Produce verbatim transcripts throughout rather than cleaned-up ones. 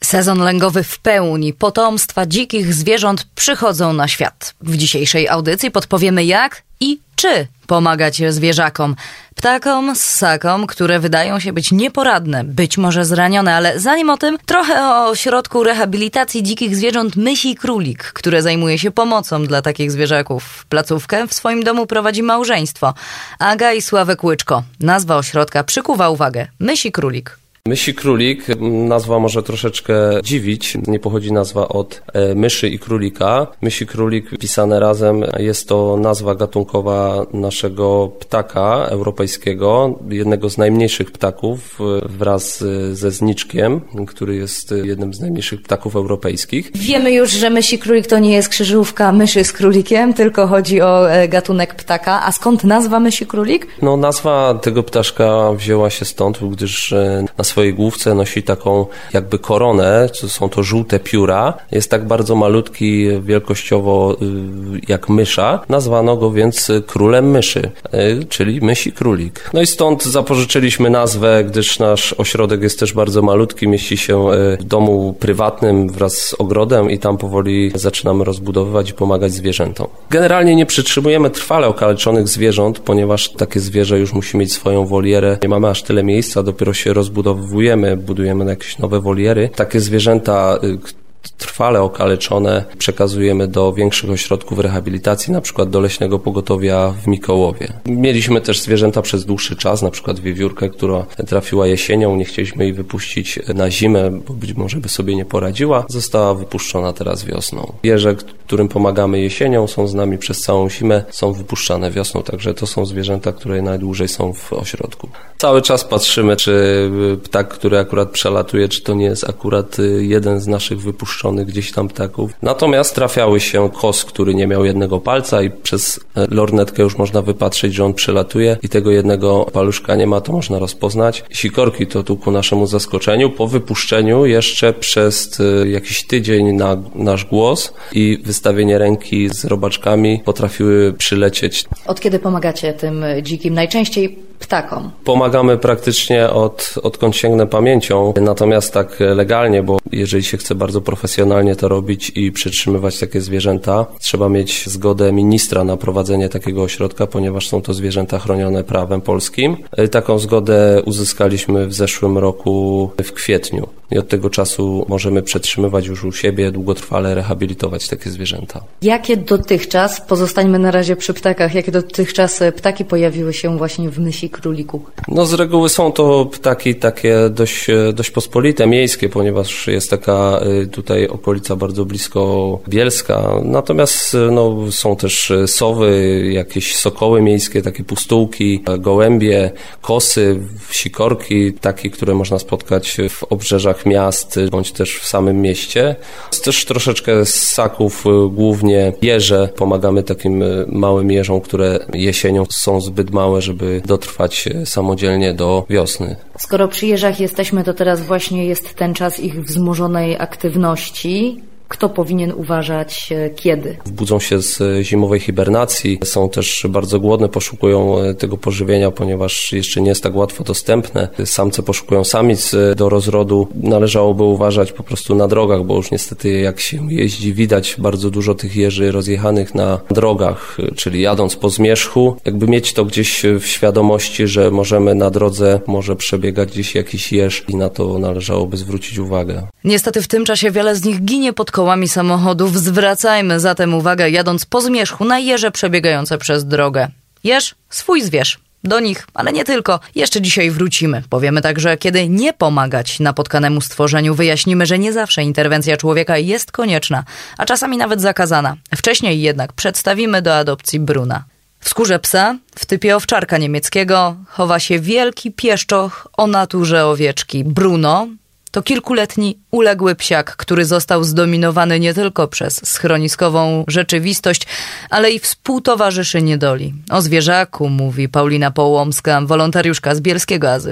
Sezon lęgowy w pełni. Potomstwa dzikich zwierząt przychodzą na świat. W dzisiejszej audycji podpowiemy jak i czy pomagać zwierzakom. Ptakom, ssakom, które wydają się być nieporadne, być może zranione, ale zanim o tym, trochę o ośrodku rehabilitacji dzikich zwierząt Mysi Królik, które zajmuje się pomocą dla takich zwierzaków. Placówkę w swoim domu prowadzi małżeństwo. Aga i Sławek Łyczko. Nazwa ośrodka przykuwa uwagę. Mysi Królik. Mysi Królik, nazwa może troszeczkę dziwić, nie pochodzi nazwa od e, myszy i królika. Mysi Królik pisane razem, jest to nazwa gatunkowa naszego ptaka europejskiego, jednego z najmniejszych ptaków wraz ze zniczkiem, który jest jednym z najmniejszych ptaków europejskich. Wiemy już, że Mysi Królik to nie jest krzyżówka myszy z królikiem, tylko chodzi o gatunek ptaka. A skąd nazwa Mysi Królik? No nazwa tego ptaszka wzięła się stąd, gdyż na swojej główce nosi taką jakby koronę, co są to żółte pióra. Jest tak bardzo malutki wielkościowo jak mysza. Nazwano go więc królem myszy, czyli Mysi Królik. No i stąd zapożyczyliśmy nazwę, gdyż nasz ośrodek jest też bardzo malutki, mieści się w domu prywatnym wraz z ogrodem i tam powoli zaczynamy rozbudowywać i pomagać zwierzętom. Generalnie nie przytrzymujemy trwale okaleczonych zwierząt, ponieważ takie zwierzę już musi mieć swoją wolierę. Nie mamy aż tyle miejsca, dopiero się rozbudowujemy, budujemy jakieś nowe woliery. Takie zwierzęta trwale okaleczone przekazujemy do większych ośrodków rehabilitacji, na przykład do Leśnego Pogotowia w Mikołowie. Mieliśmy też zwierzęta przez dłuższy czas, na przykład wiewiórkę, która trafiła jesienią, nie chcieliśmy jej wypuścić na zimę, bo być może by sobie nie poradziła. Została wypuszczona teraz wiosną. Wieże, którym pomagamy jesienią, są z nami przez całą zimę, są wypuszczane wiosną, także to są zwierzęta, które najdłużej są w ośrodku. Cały czas patrzymy, czy ptak, który akurat przelatuje, czy to nie jest akurat jeden z naszych wypuszczonych gdzieś tam ptaków. Natomiast trafiały się kos, który nie miał jednego palca i przez lornetkę już można wypatrzeć, że on przelatuje i tego jednego paluszka nie ma, to można rozpoznać. Sikorki to tu ku naszemu zaskoczeniu. Po wypuszczeniu jeszcze przez jakiś tydzień na nasz głos i wystawienie ręki z robaczkami potrafiły przylecieć. Od kiedy pomagacie tym dzikim? Najczęściej ptakom. Pomagamy praktycznie od, odkąd sięgnę pamięcią, natomiast tak legalnie, bo jeżeli się chce bardzo profesjonalnie to robić i przytrzymywać takie zwierzęta, trzeba mieć zgodę ministra na prowadzenie takiego ośrodka, ponieważ są to zwierzęta chronione prawem polskim. Taką zgodę uzyskaliśmy w zeszłym roku w kwietniu i od tego czasu możemy przetrzymywać już u siebie, długotrwale rehabilitować takie zwierzęta. Jakie dotychczas, pozostańmy na razie przy ptakach, jakie dotychczas ptaki pojawiły się właśnie w Mysi Króliku? No z reguły są to ptaki takie dość, dość pospolite, miejskie, ponieważ jest taka tutaj okolica bardzo blisko Bielska. Natomiast no, są też sowy, jakieś sokoły miejskie, takie pustułki, gołębie, kosy, sikorki, takie, które można spotkać w obrzeżach miast, bądź też w samym mieście. Jest też troszeczkę ssaków, głównie jeże. Pomagamy takim małym jeżom, które jesienią są zbyt małe, żeby dotrwać samodzielnie do wiosny. Skoro przy jeżach jesteśmy, to teraz właśnie jest ten czas ich wzmożonej aktywności. Kto powinien uważać kiedy? Budzą się z zimowej hibernacji, są też bardzo głodne, poszukują tego pożywienia, ponieważ jeszcze nie jest tak łatwo dostępne. Samce poszukują samic do rozrodu. Należałoby uważać po prostu na drogach, bo już niestety jak się jeździ, widać bardzo dużo tych jeży rozjechanych na drogach, czyli jadąc po zmierzchu, jakby mieć to gdzieś w świadomości, że możemy na drodze, może przebiegać gdzieś jakiś jeż i na to należałoby zwrócić uwagę. Niestety w tym czasie wiele z nich ginie pod kołami samochodów. Zwracajmy zatem uwagę, jadąc po zmierzchu, na jeże przebiegające przez drogę. Jeż, swój zwierz. Do nich, ale nie tylko. Jeszcze dzisiaj wrócimy. Powiemy także, kiedy nie pomagać napotkanemu stworzeniu. Wyjaśnimy, że nie zawsze interwencja człowieka jest konieczna, a czasami nawet zakazana. Wcześniej jednak przedstawimy do adopcji Bruna. W skórze psa, w typie owczarka niemieckiego, chowa się wielki pieszczoch o naturze owieczki. Bruno to kilkuletni, uległy psiak, który został zdominowany nie tylko przez schroniskową rzeczywistość, ale i współtowarzyszy niedoli. O zwierzaku mówi Paulina Połomska, wolontariuszka z bielskiego azylu.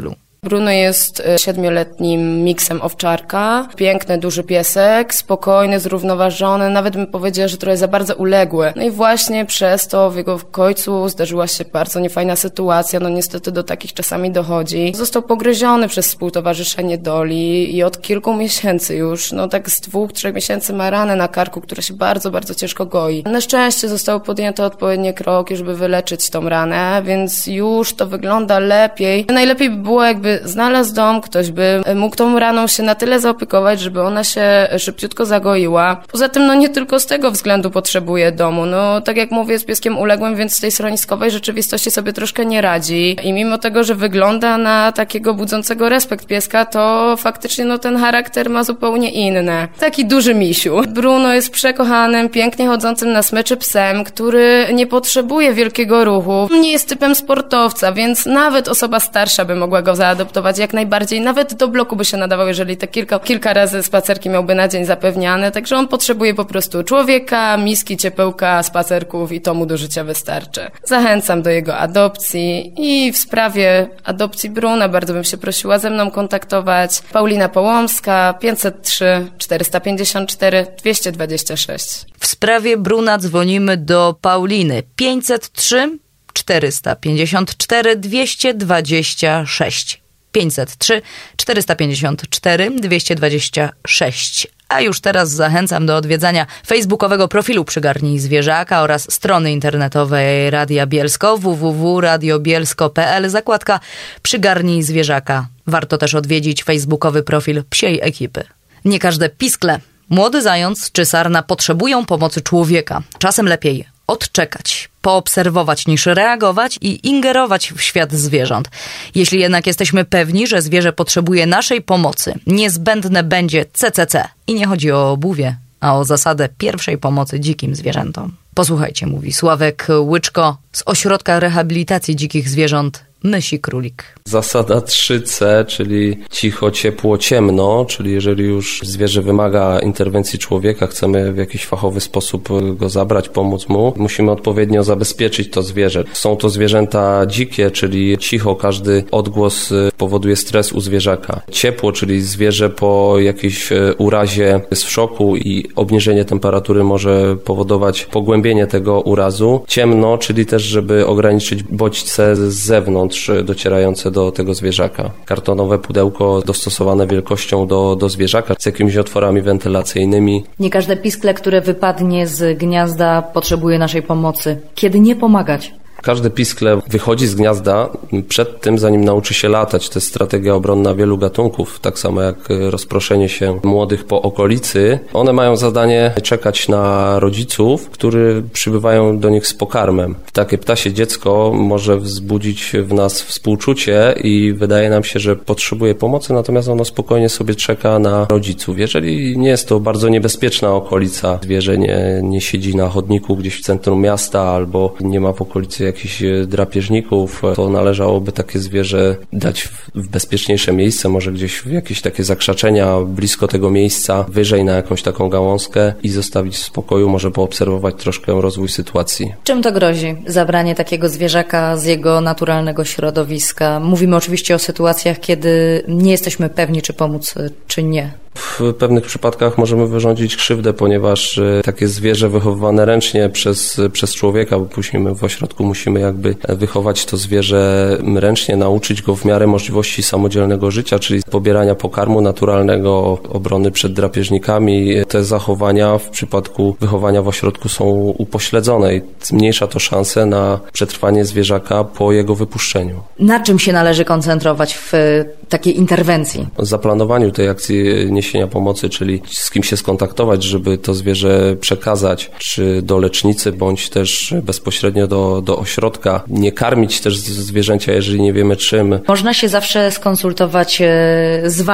Bruno jest siedmioletnim miksem owczarka. Piękny, duży piesek, spokojny, zrównoważony, nawet bym powiedziała, że trochę za bardzo uległy. No i właśnie przez to w jego końcu zdarzyła się bardzo niefajna sytuacja, no niestety do takich czasami dochodzi. Został pogryziony przez współtowarzyszenie Doli i od kilku miesięcy już, no tak z dwóch, trzech miesięcy ma ranę na karku, która się bardzo, bardzo ciężko goi. Na szczęście zostały podjęte odpowiednie kroki, żeby wyleczyć tą ranę, więc już to wygląda lepiej. Najlepiej by było, jakby znalazł dom, ktoś by mógł tą raną się na tyle zaopiekować, żeby ona się szybciutko zagoiła. Poza tym, no nie tylko z tego względu potrzebuje domu. No tak jak mówię, jest pieskiem uległym, więc z tej schroniskowej rzeczywistości sobie troszkę nie radzi. I mimo tego, że wygląda na takiego budzącego respekt pieska, to faktycznie no ten charakter ma zupełnie inny. Taki duży misiu. Bruno jest przekochanym, pięknie chodzącym na smyczy psem, który nie potrzebuje wielkiego ruchu. Nie jest typem sportowca, więc nawet osoba starsza by mogła go zaadoptować jak najbardziej. Nawet do bloku by się nadawał, jeżeli te kilka, kilka razy spacerki miałby na dzień zapewniane. Także on potrzebuje po prostu człowieka, miski, ciepełka, spacerków i to mu do życia wystarczy. Zachęcam do jego adopcji i w sprawie adopcji Bruna bardzo bym się prosiła ze mną kontaktować. Paulina Połomska, pięćset trzy, czterysta pięćdziesiąt cztery, dwieście dwadzieścia sześć. W sprawie Bruna dzwonimy do Pauliny. pięćset trzy, czterysta pięćdziesiąt cztery, dwieście dwadzieścia sześć. pięćset trzy, czterysta pięćdziesiąt cztery, dwieście dwadzieścia sześć. A już teraz zachęcam do odwiedzania facebookowego profilu Przygarnij Zwierzaka oraz strony internetowej Radia Bielsko w w w kropka radio bielsko kropka p l, zakładka Przygarnij Zwierzaka. Warto też odwiedzić facebookowy profil Psiej Ekipy. Nie każde piskle, młody zając czy sarna potrzebują pomocy człowieka. Czasem lepiej odczekać, poobserwować niż reagować i ingerować w świat zwierząt. Jeśli jednak jesteśmy pewni, że zwierzę potrzebuje naszej pomocy, niezbędne będzie C C C. I nie chodzi o obuwie, a o zasadę pierwszej pomocy dzikim zwierzętom. Posłuchajcie, mówi Sławek Łyczko z Ośrodka Rehabilitacji Dzikich Zwierząt Mysi Królik. Zasada trzy C, czyli cicho, ciepło, ciemno, czyli jeżeli już zwierzę wymaga interwencji człowieka, chcemy w jakiś fachowy sposób go zabrać, pomóc mu, musimy odpowiednio zabezpieczyć to zwierzę. Są to zwierzęta dzikie, czyli cicho, każdy odgłos powoduje stres u zwierzaka. Ciepło, czyli zwierzę po jakiejś urazie jest w szoku i obniżenie temperatury może powodować pogłębienie tego urazu. Ciemno, czyli też, żeby ograniczyć bodźce z zewnątrz docierające do tego zwierzaka. Kartonowe pudełko dostosowane wielkością do, do zwierzaka z jakimiś otworami wentylacyjnymi. Nie każde piskle, które wypadnie z gniazda, potrzebuje naszej pomocy. Kiedy nie pomagać? Każde piskle wychodzi z gniazda przed tym, zanim nauczy się latać. To jest strategia obronna wielu gatunków, tak samo jak rozproszenie się młodych po okolicy. One mają zadanie czekać na rodziców, którzy przybywają do nich z pokarmem. Takie ptasie dziecko może wzbudzić w nas współczucie i wydaje nam się, że potrzebuje pomocy, natomiast ono spokojnie sobie czeka na rodziców. Jeżeli nie jest to bardzo niebezpieczna okolica, zwierzę nie, nie siedzi na chodniku gdzieś w centrum miasta albo nie ma w okolicy jakichś drapieżników, to należałoby takie zwierzę dać w bezpieczniejsze miejsce, może gdzieś w jakieś takie zakrzaczenia blisko tego miejsca, wyżej na jakąś taką gałązkę i zostawić w spokoju, może poobserwować troszkę rozwój sytuacji. Czym to grozi? Zabranie takiego zwierzaka z jego naturalnego środowiska. Mówimy oczywiście o sytuacjach, kiedy nie jesteśmy pewni, czy pomóc, czy nie. W pewnych przypadkach możemy wyrządzić krzywdę, ponieważ takie zwierzę wychowywane ręcznie przez, przez człowieka, bo później my w ośrodku musimy jakby wychować to zwierzę ręcznie, nauczyć go w miarę możliwości samodzielnego życia, czyli pobierania pokarmu naturalnego, obrony przed drapieżnikami. Te zachowania w przypadku wychowania w ośrodku są upośledzone i zmniejsza to szanse na przetrwanie zwierzaka po jego wypuszczeniu. Na czym się należy koncentrować w takiej interwencji? W zaplanowaniu tej akcji niesienia pomocy, czyli z kim się skontaktować, żeby to zwierzę przekazać, czy do lecznicy, bądź też bezpośrednio do, do ośrodka. Nie karmić też zwierzęcia, jeżeli nie wiemy czym. Można się zawsze skonsultować z wami.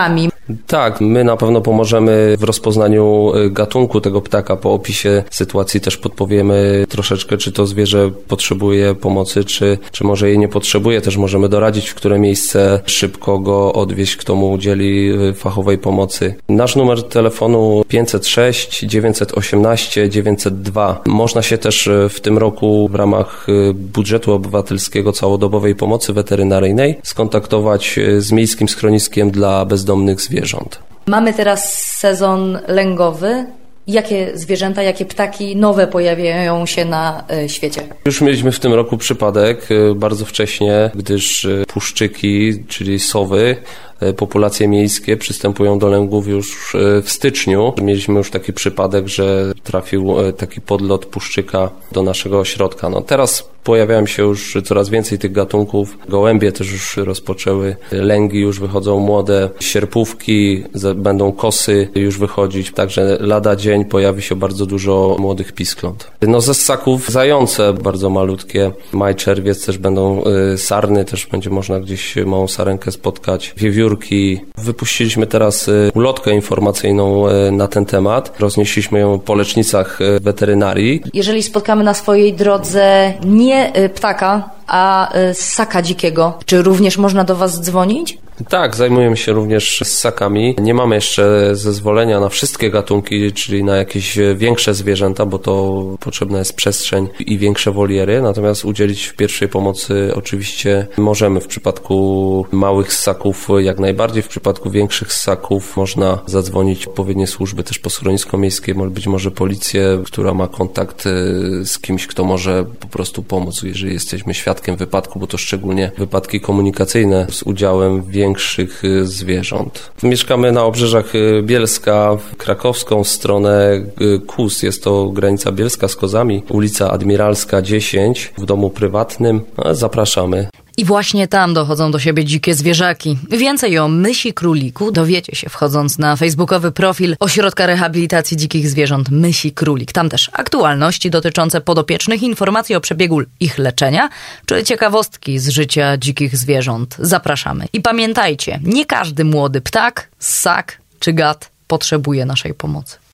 Tak, my na pewno pomożemy w rozpoznaniu gatunku tego ptaka. Po opisie sytuacji też podpowiemy troszeczkę, czy to zwierzę potrzebuje pomocy, czy, czy może jej nie potrzebuje. Też możemy doradzić, w które miejsce szybko go odwieźć, kto mu udzieli fachowej pomocy. Nasz numer telefonu pięćset sześć dziewięćset osiemnaście dziewięćset dwa. Można się też w tym roku w ramach budżetu obywatelskiego całodobowej pomocy weterynaryjnej skontaktować z Miejskim Schroniskiem dla Bezdomnych Zwierząt. Mamy teraz sezon lęgowy. Jakie zwierzęta, jakie ptaki nowe pojawiają się na y, świecie? Już mieliśmy w tym roku przypadek y, bardzo wcześnie, gdyż y, puszczyki, czyli sowy, y, populacje miejskie przystępują do lęgów już y, w styczniu. Mieliśmy już taki przypadek, że trafił y, taki podlot puszczyka do naszego ośrodka. No teraz pojawiają się już coraz więcej tych gatunków. Gołębie też już rozpoczęły lęgi, już wychodzą młode sierpówki, będą kosy już wychodzić, także lada dzień pojawi się bardzo dużo młodych piskląt. No ze ssaków zające, bardzo malutkie, maj, czerwiec też będą y, sarny, też będzie można gdzieś małą sarenkę spotkać, wiewiórki. Wypuściliśmy teraz y, ulotkę informacyjną y, na ten temat, roznieśliśmy ją po lecznicach y, weterynarii. Jeżeli spotkamy na swojej drodze nie ptaka, a ssaka dzikiego, czy również można do Was dzwonić? Tak, zajmujemy się również ssakami. Nie mamy jeszcze zezwolenia na wszystkie gatunki, czyli na jakieś większe zwierzęta, bo to potrzebna jest przestrzeń i większe woliery, natomiast udzielić w pierwszej pomocy oczywiście możemy. W przypadku małych ssaków jak najbardziej, w przypadku większych ssaków można zadzwonić odpowiednie służby, też po schronisko miejskie, być może policję, która ma kontakt z kimś, kto może po prostu pomóc, jeżeli jesteśmy świadkiem wypadku, bo to szczególnie wypadki komunikacyjne z udziałem większych zwierząt. Mieszkamy na obrzeżach Bielska, w krakowską stronę Kóz. Jest to granica Bielska z Kozami, ulica Admiralska dziesięć, w domu prywatnym. Zapraszamy. I właśnie tam dochodzą do siebie dzikie zwierzaki. Więcej o Mysi Króliku dowiecie się wchodząc na facebookowy profil Ośrodka Rehabilitacji Dzikich Zwierząt Mysi Królik. Tam też aktualności dotyczące podopiecznych, informacje o przebiegu ich leczenia, czy ciekawostki z życia dzikich zwierząt. Zapraszamy. I pamiętajcie, nie każdy młody ptak, ssak czy gad potrzebuje naszej pomocy.